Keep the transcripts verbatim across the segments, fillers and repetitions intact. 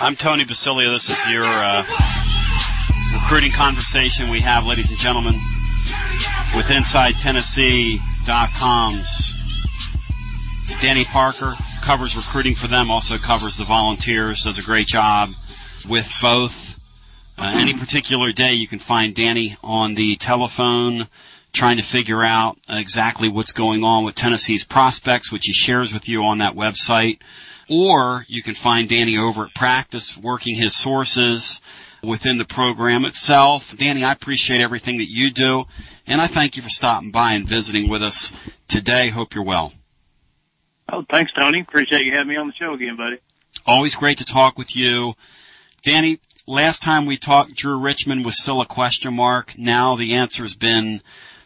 I'm Tony Basilio. This is your uh, recruiting conversation we have, ladies and gentlemen, with Inside Tennessee dot com's Danny Parker. Covers recruiting for them, also covers the Volunteers, does a great job with both. Uh, any particular day, you can find Danny on the telephone trying to figure out exactly what's going on with Tennessee's prospects, which he shares with you on that website. Or you can find Danny over at practice working his sources within the program itself. Danny, I appreciate everything that you do, and I thank you for stopping by and visiting with us today. Hope you're well. Oh, thanks, Tony. Appreciate you having me on the show again, buddy. Always great to talk with you. Danny, last time we talked, Drew Richmond was still a question mark. Now the answer's been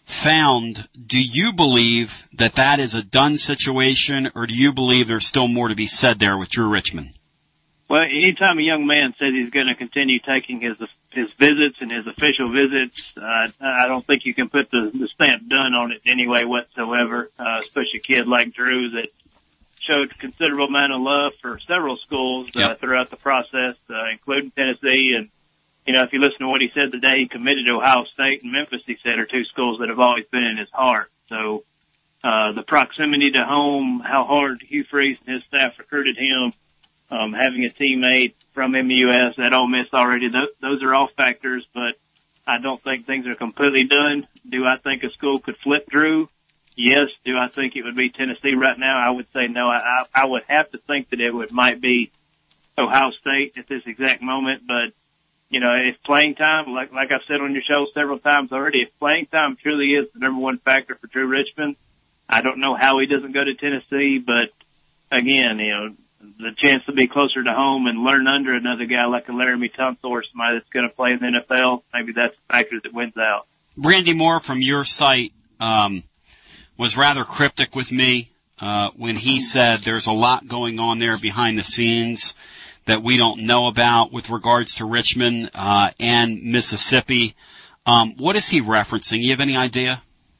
found. Do you believe that that is a done situation, or do you believe there's still more to be said there with Drew Richmond? Well, anytime a young man says he's going to continue taking his his visits and his official visits, uh, I don't think you can put the, the stamp done on it in any way whatsoever, uh, especially a kid like Drew that showed considerable amount of love for several schools uh, yep. throughout the process, uh, including Tennessee. And, you know, if you listen to what he said the day he committed to Ohio State and Memphis, he said are two schools that have always been in his heart. So uh, the proximity to home, how hard Hugh Freeze and his staff recruited him, um, having a teammate from M U S at Ole Miss already, th- those are all factors, but I don't think things are completely done. Do I think a school could flip Drew? Yes. Do I think it would be Tennessee right now? I would say no. I, I would have to think that it would might be Ohio State at this exact moment. But, you know, if playing time, like, like I've said on your show several times already, if playing time truly is the number one factor for Drew Richmond, I don't know how he doesn't go to Tennessee. But, again, you know, the chance to be closer to home and learn under another guy like a Laramie Tunsil or somebody that's going to play in the N F L, maybe that's the factor that wins out. Randy Moore from your site, um, was rather cryptic with me uh, when he said there's a lot going on there behind the scenes that we don't know about with regards to Richmond uh, and Mississippi. Um, what is he referencing? You have any idea?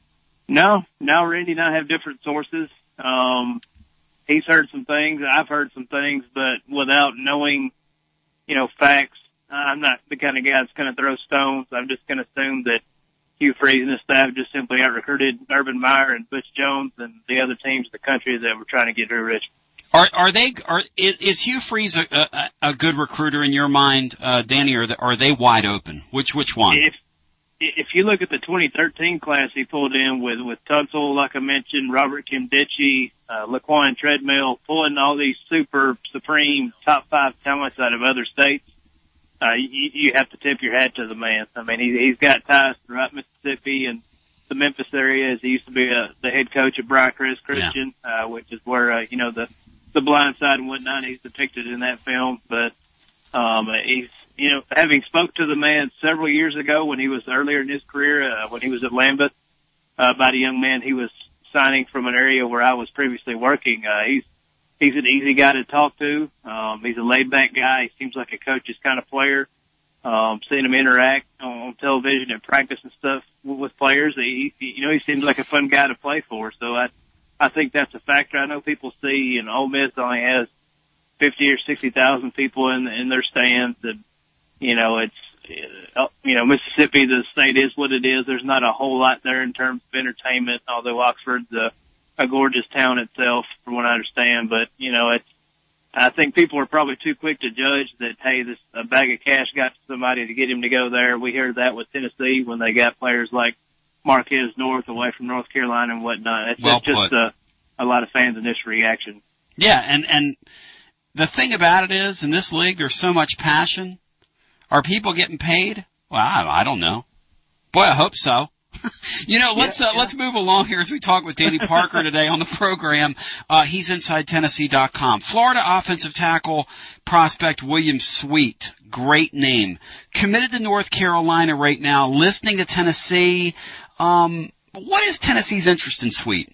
No, no, Randy and I have different sources. Um, he's heard some things, I've heard some things, but without knowing, you know, facts, I'm not the kind of guy that's going to throw stones. I'm just going to assume that Hugh Freeze and his staff just simply out-recruited Urban Meyer and Butch Jones and the other teams in the country that were trying to get Drew Richmond. Are, are they, are, is Hugh Freeze a, a, a good recruiter in your mind, uh, Danny, or are they wide open? Which, which one? If, if you look at the twenty thirteen class he pulled in with, with Tunsil, like I mentioned, Robert Kimdichie, uh, Laquan Treadmill, pulling all these super, supreme, top five talents out of other states, Uh, you, you have to tip your hat to the man. I mean, he, he's got ties throughout Mississippi and the Memphis area. As he used to be a, the head coach at Briarcrest Christian, yeah. uh, which is where, uh, you know, the, the blind side and whatnot, he's depicted in that film. But, um, he's, you know, having spoke to the man several years ago when he was earlier in his career, uh, when he was at Lambeth, uh, about a young man he was signing from an area where I was previously working. Uh, he's, He's an easy guy to talk to. Um, he's a laid-back guy. He seems like a coach's kind of player. Um, seeing him interact on television and practice and stuff with players, he, you know, he seems like a fun guy to play for. So I, I think that's a factor. I know people see, and Ole Miss only has fifty or sixty thousand people in in their stands, and you know, it's, uh, you know, Mississippi, the state is what it is. There's not a whole lot there in terms of entertainment, although Oxford's a a gorgeous town itself, from what I understand. But, you know, it's, I think people are probably too quick to judge that, hey, this, a bag of cash got to somebody to get him to go there. We heard that with Tennessee when they got players like Marquez North away from North Carolina and whatnot. It's well just a, a lot of fans' initial reaction. Yeah, and, and the thing about it is, in this league, there's so much passion. Are people getting paid? Well, I, I don't know. Boy, I hope so. You know, let's uh, yeah, yeah. let's move along here as we talk with Danny Parker today on the program. Uh, he's Inside Tennessee dot com. Florida offensive tackle prospect William Sweet, great name, committed to North Carolina right now, listening to Tennessee. Um, what is Tennessee's interest in Sweet?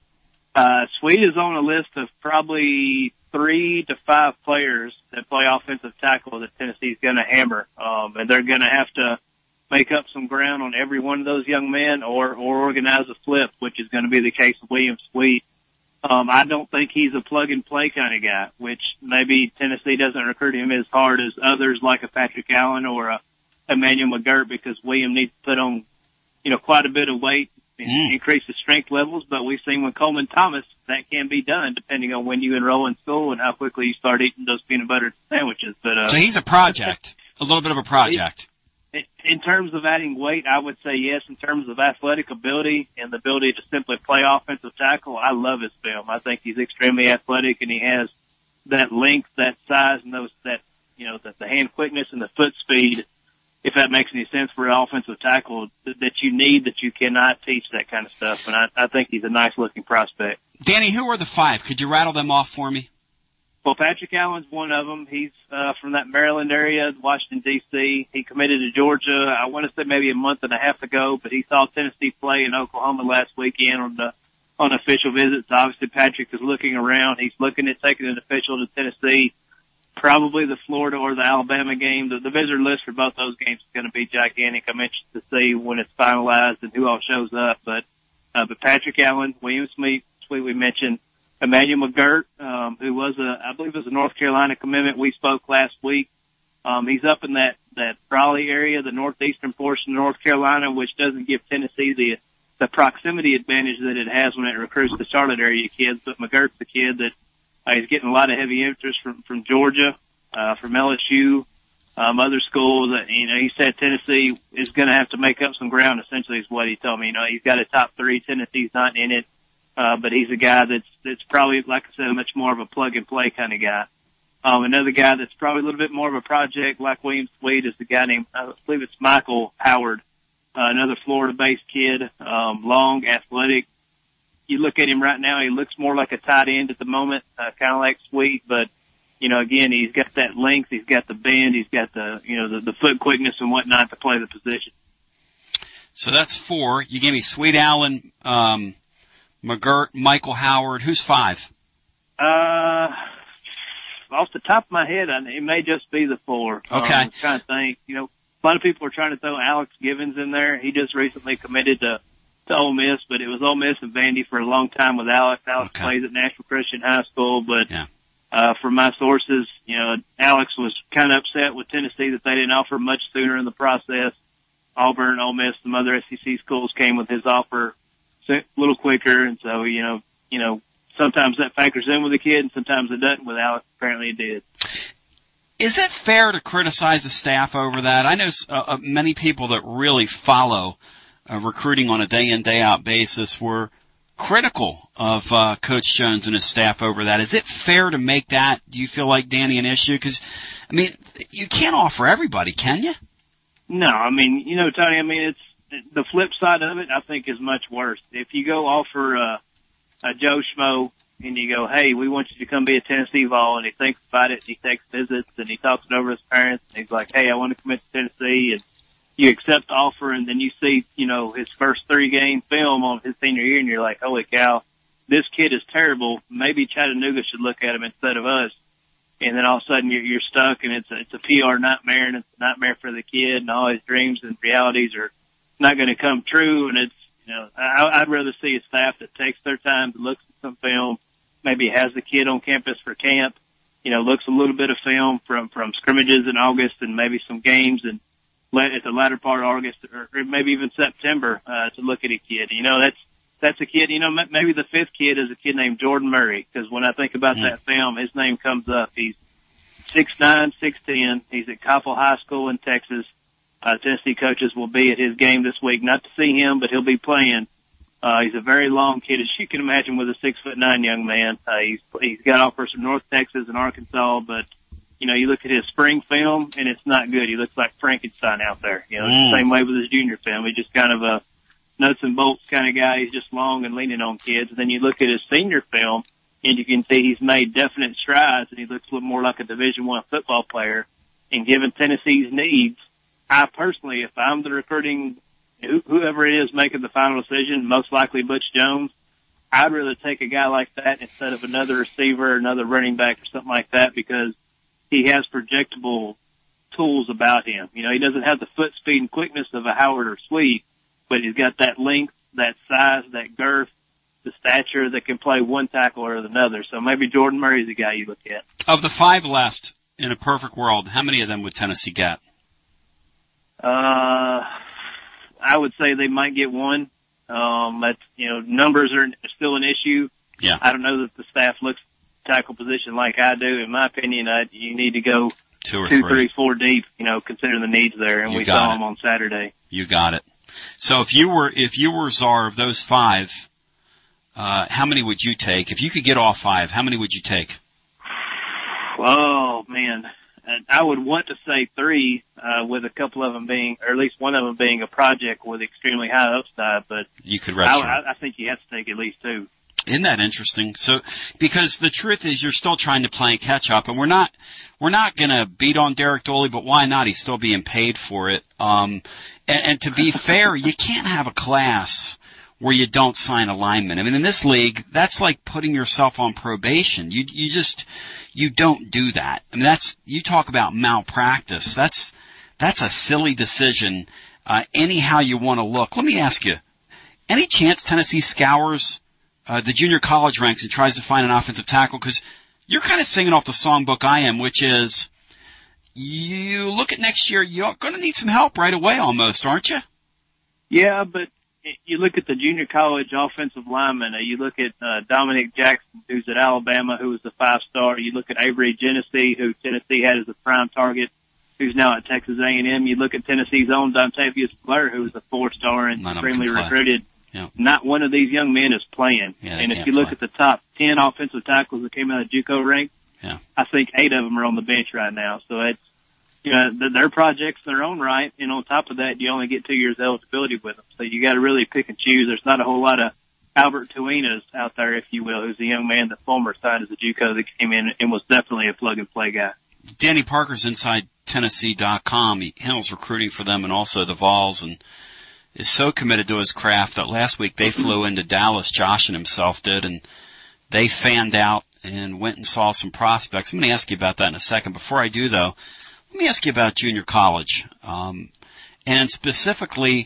Uh, Sweet is on a list of probably three to five players that play offensive tackle that Tennessee's going to hammer, um, and they're going to have to make up some ground on every one of those young men or, or organize a flip, which is going to be the case of William Sweet. Um, I don't think he's a plug-and-play kind of guy, which maybe Tennessee doesn't recruit him as hard as others like a Patrick Allen or a Emmanuel McGirt, because William needs to put on, you know, quite a bit of weight and mm. increase his strength levels. But we've seen with Coleman Thomas, that can be done depending on when you enroll in school and how quickly you start eating those peanut butter sandwiches. But uh, so he's a project, a little bit of a project. In terms of adding weight, I would say yes. In terms of athletic ability and the ability to simply play offensive tackle, I love his film. I think he's extremely athletic, and he has that length, that size, and those that you know that the hand quickness and the foot speed, if that makes any sense for an offensive tackle, that you need, that you cannot teach that kind of stuff. And I, I think he's a nice-looking prospect. Danny, who are the five? Could you rattle them off for me? Well, Patrick Allen's one of them. He's uh, from that Maryland area, Washington, D C He committed to Georgia, I want to say maybe a month and a half ago, but he saw Tennessee play in Oklahoma last weekend on the on official visits. Obviously, Patrick is looking around. He's looking at taking an official to Tennessee, probably the Florida or the Alabama game. The, the visitor list for both those games is going to be gigantic. I'm interested to see when it's finalized and who all shows up. But uh, but Patrick Allen, William Smith, Sweet, we mentioned. Emmanuel McGirt, um, who was a, I believe it was a North Carolina commitment. We spoke last week. Um, he's up in that, that Raleigh area, the northeastern portion of North Carolina, which doesn't give Tennessee the, the proximity advantage that it has when it recruits the Charlotte area kids. But McGirt's the kid that, uh, he's getting a lot of heavy interest from, from Georgia, uh, from L S U, um, other schools. That, you know, he said Tennessee is going to have to make up some ground, essentially is what he told me. You know, he's got a top three. Tennessee's not in it. Uh, but he's a guy that's, that's probably, like I said, much more of a plug-and-play kind of guy. Um, another guy that's probably a little bit more of a project, like William Sweet, is the guy named, I believe it's Michael Howard, uh, another Florida-based kid, um, long, athletic. You look at him right now, he looks more like a tight end at the moment, uh, kind of like Sweet, but, you know, again, he's got that length, he's got the bend, he's got the, you know, the, the foot quickness and whatnot to play the position. So that's four. You gave me Sweet Allen, um, McGirt, Michael Howard. Who's five? Uh, off the top of my head, I, it may just be the four. Okay. Um, I'm trying to think. You know, a lot of people are trying to throw Alex Givens in there. He just recently committed to, to Ole Miss, but it was Ole Miss and Vandy for a long time with Alex. Alex okay. plays at Nashville Christian High School, but, yeah. uh, from my sources, you know, Alex was kind of upset with Tennessee that they didn't offer much sooner in the process. Auburn, Ole Miss, some other S E C schools came with his offer a little quicker, and so, you know, you know, sometimes that factors in with the kid, and sometimes it doesn't. With Alex, apparently it did. Is it fair to criticize the staff over that? I know uh, many people that really follow uh, recruiting on a day-in, day-out basis were critical of uh, Coach Jones and his staff over that. Is it fair to make that, do you feel like, Danny, an issue? Because, I mean, you can't offer everybody, can you? No, I mean, you know, Tony, I mean, it's, the flip side of it, I think, is much worse. If you go offer uh, a Joe Schmo and you go, hey, we want you to come be a Tennessee Vol, and he thinks about it, and he takes visits, and he talks it over with his parents, and he's like, hey, I want to commit to Tennessee, and you accept the offer, and then you see, you know, his first three-game film on his senior year, and you're like, holy cow, this kid is terrible. Maybe Chattanooga should look at him instead of us. And then all of a sudden you're, you're stuck, and it's a, it's a P R nightmare, and it's a nightmare for the kid, and all his dreams and realities are not going to come true. And it's, you know, I, I'd rather see a staff that takes their time to look at some film, maybe has the kid on campus for camp, you know, looks a little bit of film from, from scrimmages in August and maybe some games and let, at the latter part of August or, or maybe even September, uh, to look at a kid. You know, that's, that's a kid, you know, maybe the fifth kid is a kid named Jordan Murray, because when I think about mm. that film, his name comes up. He's six nine, six ten. He's at Coppell High School in Texas. Uh, Tennessee coaches will be at his game this week, not to see him, but he'll be playing. Uh, he's a very long kid, as you can imagine, with a six foot nine young man. Uh, he's, he's got offers from North Texas and Arkansas, but, you know, you look at his spring film and it's not good. He looks like Frankenstein out there. You know, mm. it's the same way with his junior film. He's just kind of a nuts and bolts kind of guy. He's just long and leaning on kids. And then you look at his senior film and you can see he's made definite strides, and he looks a little more like a Division One football player. And given Tennessee's needs, I personally, if I'm the recruiting, whoever it is making the final decision, most likely Butch Jones, I'd rather take a guy like that instead of another receiver, another running back or something like that, because he has projectable tools about him. You know, he doesn't have the foot speed and quickness of a Howard or Sweet, but he's got that length, that size, that girth, the stature that can play one tackle or another. So maybe Jordan Murray's the guy you look at. Of the five left in a perfect world, how many of them would Tennessee get? Uh, I would say they might get one. Um, but, you know, numbers are still an issue. Yeah. I don't know that the staff looks tackle position like I do. In my opinion, I, you need to go two, or two three. three, four deep, you know, considering the needs there. And You we got saw it. them on Saturday. You got it. So if you were, if you were czar of those five, uh, how many would you take? If you could get all five, how many would you take? Oh, man. I would want to say three, uh, with a couple of them being, or at least one of them being a project with extremely high upside, but You could I, redshirt. I, I think you have to take at least two. Isn't that interesting? So, because the truth is you're still trying to play catch up, and we're not, we're not gonna beat on Derek Dooley, but why not? He's still being paid for it. Um, and, and to be fair, you can't have a class where you don't sign a lineman. I mean, in this league, that's like putting yourself on probation. You, you just, you don't do that. I mean, that's, you talk about malpractice. That's, that's a silly decision, uh, anyhow you want to look. Let me ask you, any chance Tennessee scours Uh, the junior college ranks and tries to find an offensive tackle? Because you're kind of singing off the songbook I am, which is you look at next year, you're going to need some help right away almost, aren't you? Yeah, but you look at the junior college offensive linemen. Uh, you look at uh, Dominic Jackson, who's at Alabama, who was the five-star. You look at Avery Genesee, who Tennessee had as a prime target, who's now at Texas A and M. You look at Tennessee's own Dontavius Blair, who was a four-star and None of them extremely can play. recruited. Yeah. Not one of these young men is playing. Yeah, they and if can't you look play. at the top ten offensive tackles that came out of JUCO ranks, Yeah. I think eight of them are on the bench right now. So it's, you know, they're projects in their own right. And on top of that, you only get two years eligibility with them. So you got to really pick and choose. There's not a whole lot of Albert Tuinas out there, if you will, who's a young man that Fulmer signed as a JUCO that came in and was definitely a plug and play guy. Danny Parker's inside Tennessee dot com. He handles recruiting for them and also the Vols, and is so committed to his craft that last week they flew into Dallas, Josh and himself did, and they fanned out and went and saw some prospects. I'm going to ask you about that in a second. Before I do, though, let me ask you about junior college. Um, and specifically,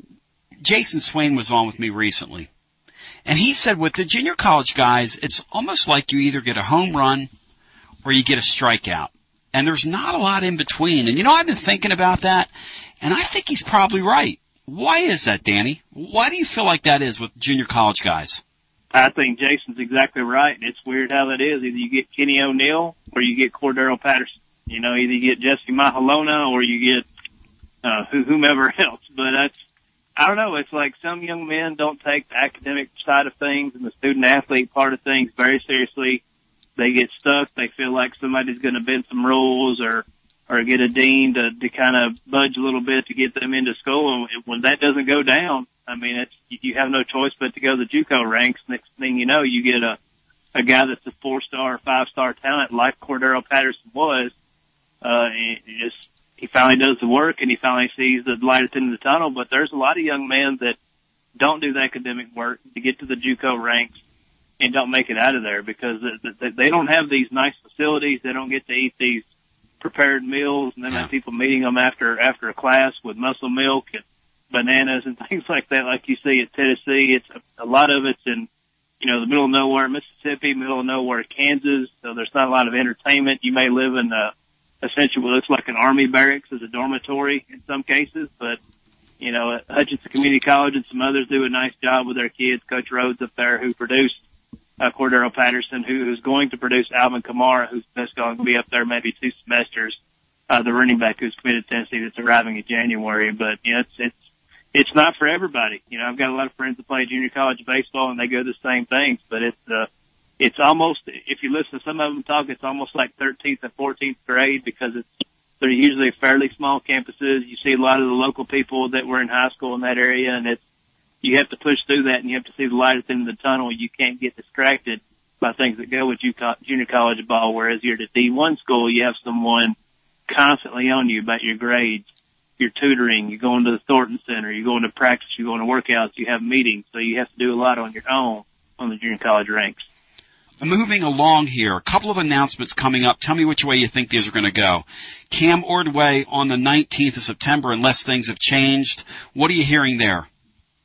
Jason Swain was on with me recently, and he said with the junior college guys, it's almost like you either get a home run or you get a strikeout. And there's not a lot in between. And, you know, I've been thinking about that, and I think he's probably right. Why is that, Danny? Why do you feel like that is with junior college guys? I think Jason's exactly right, and it's weird how that is. Either you get Kenny O'Neill or you get Cordero Patterson. You know, either you get Jesse Mahalona or you get uh, whomever else. But that's, I don't know, it's like some young men don't take the academic side of things and the student-athlete part of things very seriously. They get stuck. They feel like somebody's going to bend some rules or or get a dean to, to kind of budge a little bit to get them into school. And when that doesn't go down, I mean, it's, you have no choice but to go to the JUCO ranks. Next thing you know, you get a, a guy that's a four-star, five-star talent like Cordero Patterson was. Uh, and he just, he finally does the work and he finally sees the light at the end of the tunnel. But there's a lot of young men that don't do the academic work to get to the JUCO ranks and don't make it out of there because they don't have these nice facilities. They don't get to eat these prepared meals, and then Yeah. have people meeting them after after a class with muscle milk and bananas and things like that, like you see at Tennessee. It's a, a lot of it's in, you know, the middle of nowhere, Mississippi, middle of nowhere, Kansas. So there's not a lot of entertainment. You may live in a, essentially what looks like an army barracks as a dormitory in some cases, but you know, Hutchinson Community College and some others do a nice job with their kids. Coach Rhodes up there, who produced Uh, Cordero Patterson, who, who's going to produce Alvin Kamara, who's just going to be up there maybe two semesters, uh, the running back who's committed to Tennessee that's arriving in January. But, you know, it's, it's, it's not for everybody. You know, I've got a lot of friends that play junior college baseball and they go the same things, but it's, uh, it's almost, if you listen to some of them talk, it's almost like thirteenth and fourteenth grade because it's, they're usually fairly small campuses. You see a lot of the local people that were in high school in that area, and it's, you have to push through that and you have to see the light at the end of the tunnel. You can't get distracted by things that go with junior college ball, whereas you're at D one school, you have someone constantly on you about your grades, your tutoring, you're going to the Thornton Center, you're going to practice, you're going to workouts, you have meetings, so you have to do a lot on your own on the junior college ranks. Moving along here, a couple of announcements coming up. Tell me which way you think these are going to go. Cam Ordway on the nineteenth of September, unless things have changed. What are you hearing there?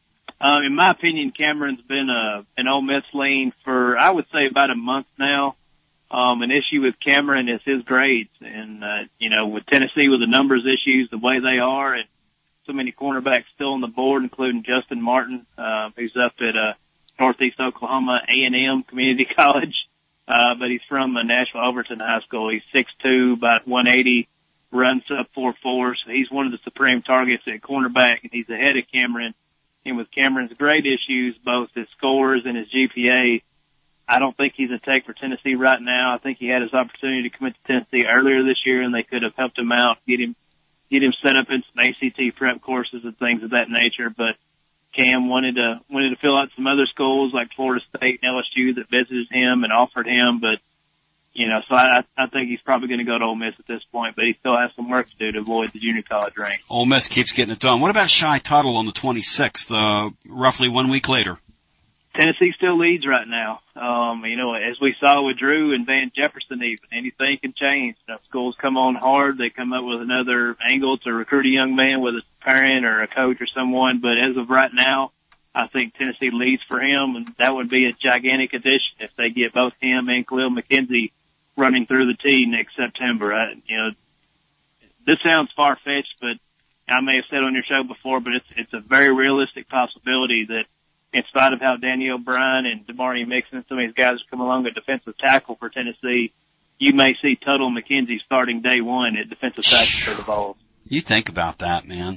Um, in my opinion, Cameron's been a, an Ole Miss lean for, I would say, about a month now. Um, an issue with Cameron is his grades. And, uh, you know, with Tennessee, with the numbers issues, the way they are, and so many cornerbacks still on the board, including Justin Martin, uh, who's up at, uh, Northeast Oklahoma A and M Community College. Uh, but he's from uh, Nashville Overton High School. He's six two, about one eighty, runs up four four. So he's one of the supreme targets at cornerback, and he's ahead of Cameron. And with Cameron's grade issues, both his scores and his G P A, I don't think he's a take for Tennessee right now. I think he had his opportunity to commit to Tennessee earlier this year, and they could have helped him out, get him, get him set up in some A C T prep courses and things of that nature. But Cam wanted to, wanted to fill out some other schools like Florida State and L S U that visited him and offered him. But, you know, so I, I think he's probably going to go to Ole Miss at this point, but he still has some work to do to avoid the junior college rank. Ole Miss keeps getting it done. What about Shy Tuttle on the twenty-sixth, uh, roughly one week later? Tennessee still leads right now. Um, you know, as we saw with Drew and Van Jefferson even, anything can change. You know, schools come on hard. They come up with another angle to recruit a young man, whether it's a parent or a coach or someone. But as of right now, I think Tennessee leads for him, and that would be a gigantic addition if they get both him and Khalil McKenzie running through the T next September. I, you know, this sounds far-fetched, but I may have said on your show before, but it's, it's a very realistic possibility that in spite of how Danny O'Brien and Damari Mixon and some of these guys come along at defensive tackle for Tennessee, you may see Tuttle McKenzie starting day one at defensive tackle for the Vols. You think about that, man.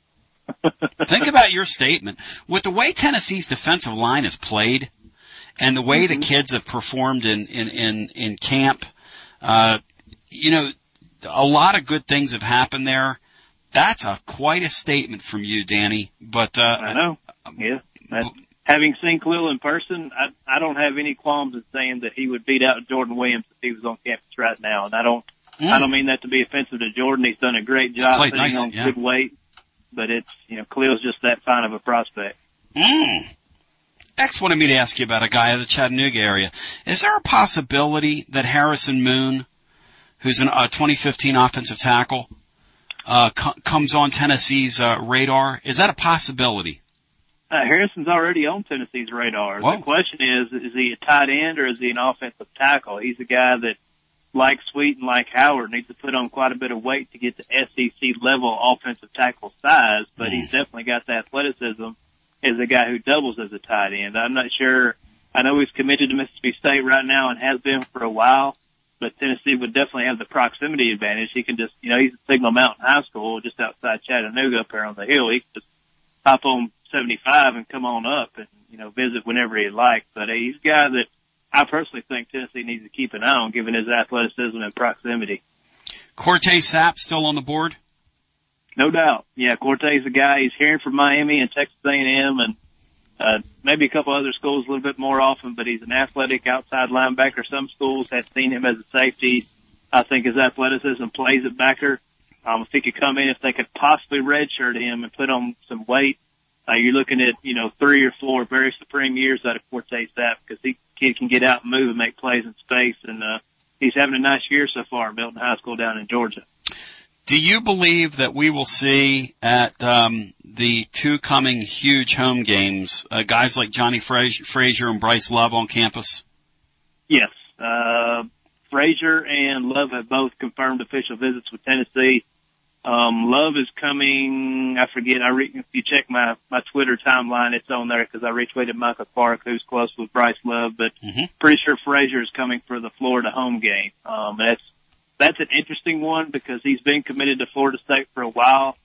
Think about your statement. With the way Tennessee's defensive line is played and the way mm-hmm. the kids have performed in, in, in, in camp, uh, you know, a lot of good things have happened there. That's a quite a statement from you, Danny. But, uh, I know. Yeah. That's, having seen Khalil in person, I, I don't have any qualms in saying that he would beat out Jordan Williams if he was on campus right now. And I don't, mm. I don't mean that to be offensive to Jordan. He's done a great job sitting nice, on yeah. good weight, but it's, you know, Khalil's just that fine of a prospect. Mm. X wanted me to ask you about a guy in the Chattanooga area. Is there a possibility that Harrison Moon, who's a uh, twenty fifteen offensive tackle, uh, co- comes on Tennessee's uh, radar? Is that a possibility? Uh, Harrison's already on Tennessee's radar. Whoa. The question is, is he a tight end or is he an offensive tackle? He's a guy that, like Sweet and like Howard, needs to put on quite a bit of weight to get to S E C level offensive tackle size, but mm. he's definitely got the athleticism as a guy who doubles as a tight end. I'm not sure. I know he's committed to Mississippi State right now and has been for a while, but Tennessee would definitely have the proximity advantage. He can just, you know, he's at Signal Mountain High School just outside Chattanooga up there on the hill. He can just hop on seventy-five and come on up and, you know, visit whenever he'd like. But uh, he's a guy that I personally think Tennessee needs to keep an eye on given his athleticism and proximity. Cortez Sapp still on the board? No doubt. Yeah, Cortez, a guy, he's hearing from Miami and Texas A and M and uh, maybe a couple other schools a little bit more often, but he's an athletic outside linebacker. Some schools have seen him as a safety. I think his athleticism plays at backer. Um, if he could come in, if they could possibly redshirt him and put on some weight, Uh, you're looking at, you know, three or four very supreme years out of Cortez Sapp because he kid can get out and move and make plays in space. And, uh, he's having a nice year so far at Milton High School down in Georgia. Do you believe that we will see at, um, the two coming huge home games, uh, guys like Johnny Frazier, Frazier and Bryce Love on campus? Yes. Uh, Frazier and Love have both confirmed official visits with Tennessee. Um, Love is coming, I forget, I re, if you check my, my Twitter timeline, it's on there because I retweeted Michael Clark, who's close with Bryce Love, but mm-hmm. pretty sure Frazier is coming for the Florida home game. Um, that's, that's an interesting one because he's been committed to Florida State for a while.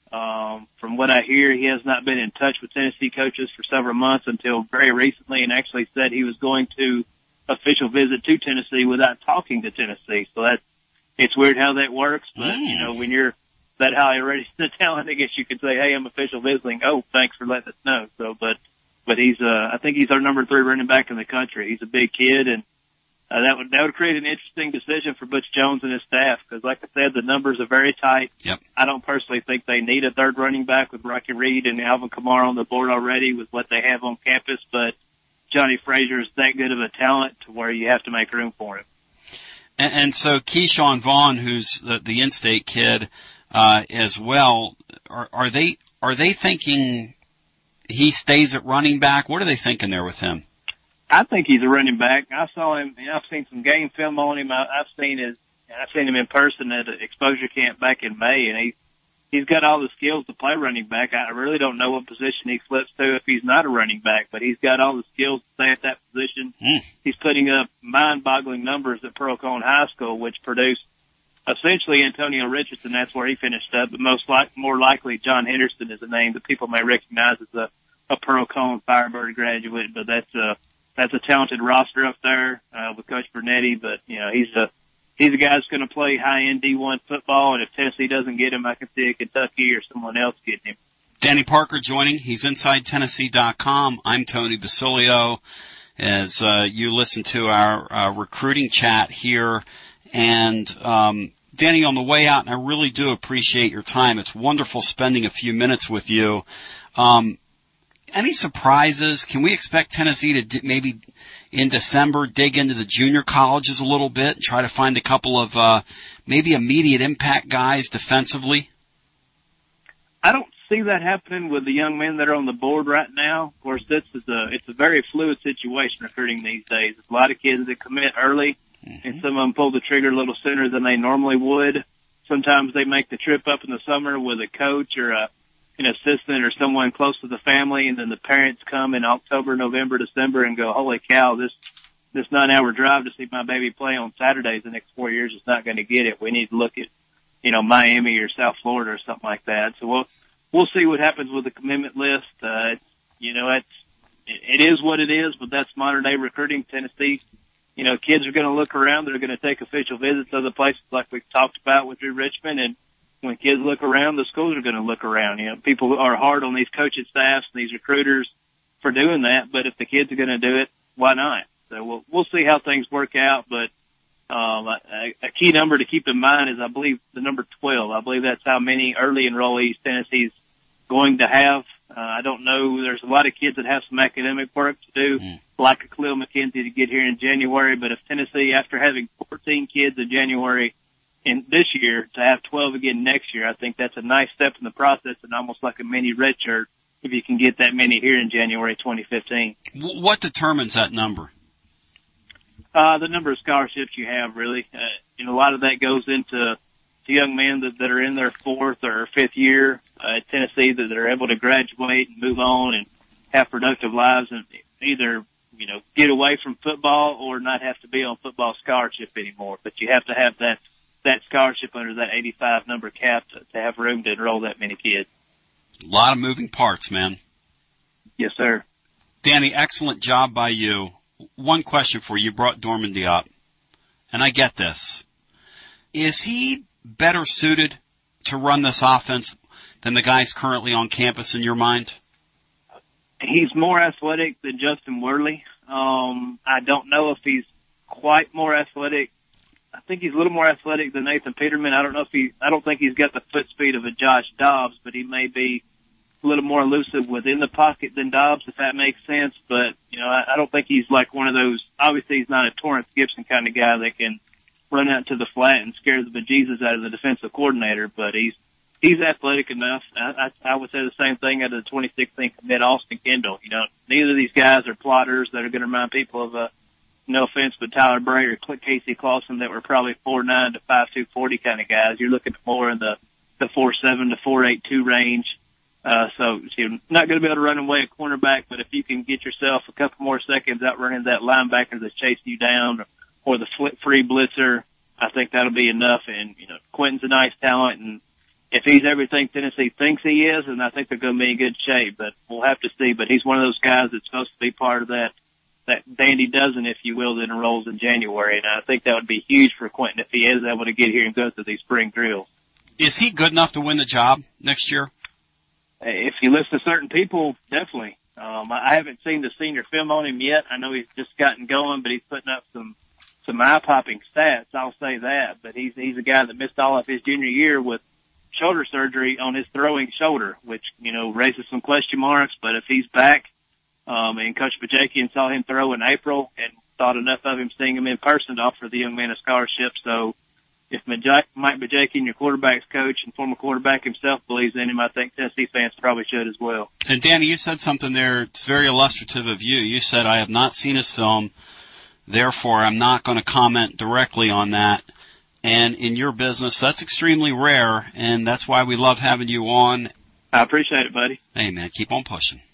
Um, from what I hear, he has not been in touch with Tennessee coaches for several months until very recently and actually said he was going to official visit to Tennessee without talking to Tennessee. So that's, it's weird how that works, but mm. you know, when you're that highly rated the talent, I guess you could say, hey, I'm official visiting. Oh, thanks for letting us know. So, but, but he's, uh, I think he's our number three running back in the country. He's a big kid and, uh, that would, that would create an interesting decision for Butch Jones and his staff. Cause like I said, the numbers are very tight. Yep. I don't personally think they need a third running back with Rocky Reed and Alvin Kamara on the board already with what they have on campus. But Johnny Frazier is that good of a talent to where you have to make room for him. And, and so Keyshawn Vaughn, who's the, the in-state kid, Uh, as well, are, are they, are they thinking he stays at running back? What are they thinking there with him? I think he's a running back. I saw him. You know, I've seen some game film on him. I, I've seen his. I've seen him in person at an exposure camp back in May, and he he's got all the skills to play running back. I really don't know what position he flips to if he's not a running back, but he's got all the skills to stay at that position. Mm. He's putting up mind-boggling numbers at Pearl-Cohn High School, which produced essentially Antonio Richardson. That's where he finished up, but most like more likely John Henderson is a name that people may recognize as a, a Pearl-Cohn Firebird graduate, but that's a that's a talented roster up there uh, with Coach Bernetti. But you know, he's a He's a guy that's going to play high-end D one football, and if Tennessee doesn't get him, I can see a Kentucky or someone else getting him. Danny Parker joining. He's inside Tennessee dot com. I'm Tony Basilio. As uh, you listen to our uh, recruiting chat here, and um, Danny, on the way out, and I really do appreciate your time. It's wonderful spending a few minutes with you. Um, any surprises? Can we expect Tennessee to d- maybe in December dig into the junior colleges a little bit and try to find a couple of uh, maybe immediate impact guys defensively? I don't see that happening with the young men that are on the board right now. Of course, this is a it's a very fluid situation recruiting these days. There's a lot of kids that commit early, mm-hmm. and some of them pull the trigger a little sooner than they normally would. Sometimes they make the trip up in the summer with a coach or a an assistant or someone close to the family, and then the parents come in October, November, December and go, holy cow, this, this nine hour drive to see my baby play on Saturdays the next four years is not going to get it. We need to look at, you know, Miami or South Florida or something like that. So we'll, we'll see what happens with the commitment list. Uh, it's, you know, it's, it is what it is, but that's modern day recruiting. Tennessee, you know, kids are going to look around. They're going to take official visits to other places like we've talked about with Drew Richmond, and when kids look around, the schools are going to look around. You know, people are hard on these coaching staffs and these recruiters for doing that, but if the kids are going to do it, why not? So we'll, we'll see how things work out, but um, a, a key number to keep in mind is, I believe, the number twelve. I believe that's how many early enrollees Tennessee's going to have. Uh, I don't know. There's a lot of kids that have some academic work to do, mm. like a Khalil McKenzie to get here in January, but if Tennessee, after having fourteen kids in January, in this year, to have twelve again next year, I think that's a nice step in the process and almost like a mini redshirt if you can get that many here in January twenty fifteen. What determines that number? Uh, the number of scholarships you have, really. Uh, you know, a lot of that goes into to young men that, that are in their fourth or fifth year uh, at Tennessee that, that are able to graduate and move on and have productive lives and either, you know, get away from football or not have to be on football scholarship anymore. But you have to have that that scholarship under that eighty-five number cap to, to have room to enroll that many kids. A lot of moving parts, man. Yes, sir. Danny, excellent job by you. One question for you. You brought Dormady up, and I get this. Is he better suited to run this offense than the guys currently on campus in your mind? He's more athletic than Justin Worley. Um, I don't know if he's quite more athletic. I think he's a little more athletic than Nathan Peterman. I don't know if he, I don't think he's got the foot speed of a Josh Dobbs, but he may be a little more elusive within the pocket than Dobbs, if that makes sense. But, you know, I, I don't think he's like one of those, obviously he's not a Torrance Gibson kind of guy that can run out to the flat and scare the bejesus out of the defensive coordinator, but he's, he's athletic enough. I, I, I would say the same thing out of the twenty sixteen commit Austin Kendall. You know, neither of these guys are plotters that are going to remind people of, uh, no offense, but Tyler Bray or Casey Clausen that were probably four nine to five two forty kind of guys. You're looking more in the, the four seven to four eight two range. Uh, so you're not going to be able to run away a cornerback, but if you can get yourself a couple more seconds out running that linebacker that's chasing you down or, or the flip free blitzer, I think that'll be enough. And, you know, Quentin's a nice talent, and if he's everything Tennessee thinks he is, then I think they're going to be in good shape, but we'll have to see. But he's one of those guys that's supposed to be part of that that dandy dozen, if you will, that enrolls in January. And I think that would be huge for Quentin if he is able to get here and go through these spring drills. Is he good enough to win the job next year? If you listen to certain people, definitely. Um, I haven't seen the senior film on him yet. I know he's just gotten going, but he's putting up some, some eye-popping stats. I'll say that. But he's, he's a guy that missed all of his junior year with shoulder surgery on his throwing shoulder, which, you know, raises some question marks. But if he's back, Um, and Coach Bajakian saw him throw in April and thought enough of him seeing him in person to offer the young man a scholarship. So if Mike Bajakian, your quarterback's coach and former quarterback himself, believes in him, I think Tennessee fans probably should as well. And Danny, you said something there. It's very illustrative of you. You said, I have not seen his film, therefore I'm not going to comment directly on that. And in your business, that's extremely rare, and that's why we love having you on. I appreciate it, buddy. Hey, man, keep on pushing.